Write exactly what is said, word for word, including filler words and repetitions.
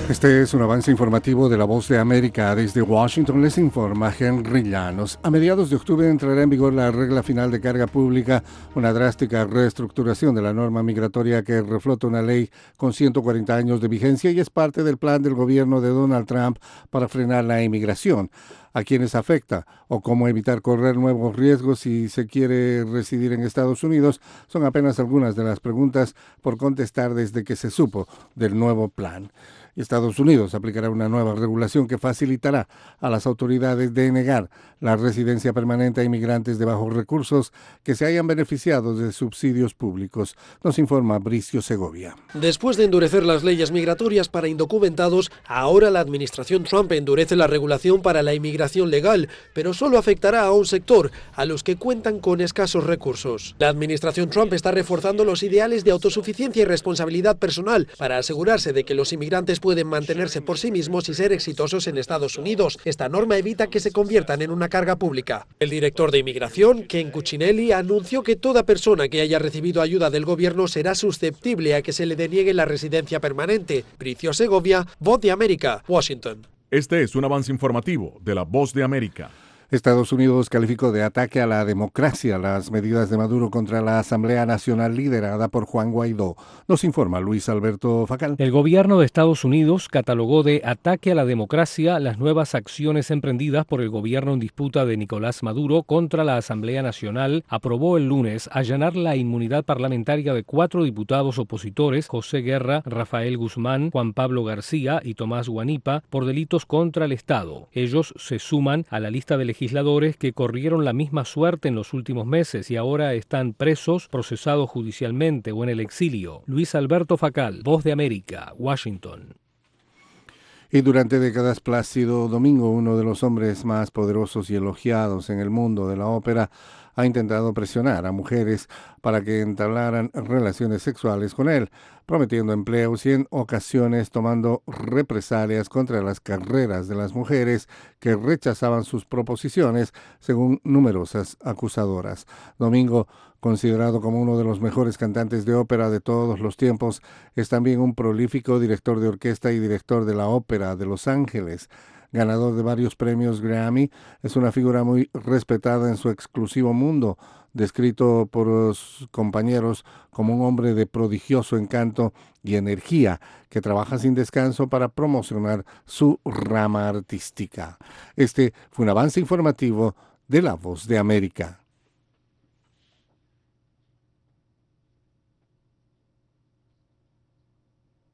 Este es un avance informativo de La Voz de América. Desde Washington les informa Henry Llanos. A mediados de octubre entrará en vigor la regla final de carga pública, una drástica reestructuración de la norma migratoria que reflota una ley con ciento cuarenta años de vigencia y es parte del plan del gobierno de Donald Trump para frenar la inmigración. ¿A quiénes afecta o cómo evitar correr nuevos riesgos si se quiere residir en Estados Unidos? Son apenas algunas de las preguntas por contestar desde que se supo del nuevo plan. Estados Unidos aplicará una nueva regulación que facilitará a las autoridades denegar la residencia permanente a inmigrantes de bajos recursos que se hayan beneficiado de subsidios públicos. Nos informa Bricio Segovia. Después de endurecer las leyes migratorias para indocumentados, ahora la administración Trump endurece la regulación para la inmigración legal, pero solo afectará a un sector, a los que cuentan con escasos recursos. La administración Trump está reforzando los ideales de autosuficiencia y responsabilidad personal para asegurarse de que los inmigrantes pueden mantenerse por sí mismos y ser exitosos en Estados Unidos. Esta norma evita que se conviertan en una carga pública. El director de inmigración, Ken Cuccinelli, anunció que toda persona que haya recibido ayuda del gobierno será susceptible a que se le deniegue la residencia permanente. Bricio Segovia, Voz de América, Washington. Este es un avance informativo de La Voz de América. Estados Unidos calificó de ataque a la democracia las medidas de Maduro contra la Asamblea Nacional liderada por Juan Guaidó. Nos informa Luis Alberto Facal. El gobierno de Estados Unidos catalogó de ataque a la democracia las nuevas acciones emprendidas por el gobierno en disputa de Nicolás Maduro contra la Asamblea Nacional. Aprobó el lunes allanar la inmunidad parlamentaria de cuatro diputados opositores, José Guerra, Rafael Guzmán, Juan Pablo García y Tomás Guanipa, por delitos contra el Estado. Ellos se suman a la lista de legisladores que corrieron la misma suerte en los últimos meses y ahora están presos, procesados judicialmente o en el exilio. Luis Alberto Facal, Voz de América, Washington. Y durante décadas Plácido Domingo, uno de los hombres más poderosos y elogiados en el mundo de la ópera, ha intentado presionar a mujeres para que entablaran relaciones sexuales con él, prometiendo empleos y en ocasiones tomando represalias contra las carreras de las mujeres que rechazaban sus proposiciones, según numerosas acusadoras. Domingo, considerado como uno de los mejores cantantes de ópera de todos los tiempos, es también un prolífico director de orquesta y director de la Ópera de Los Ángeles. Ganador de varios premios Grammy, es una figura muy respetada en su exclusivo mundo, descrito por los compañeros como un hombre de prodigioso encanto y energía que trabaja sin descanso para promocionar su rama artística. Este fue un avance informativo de La Voz de América.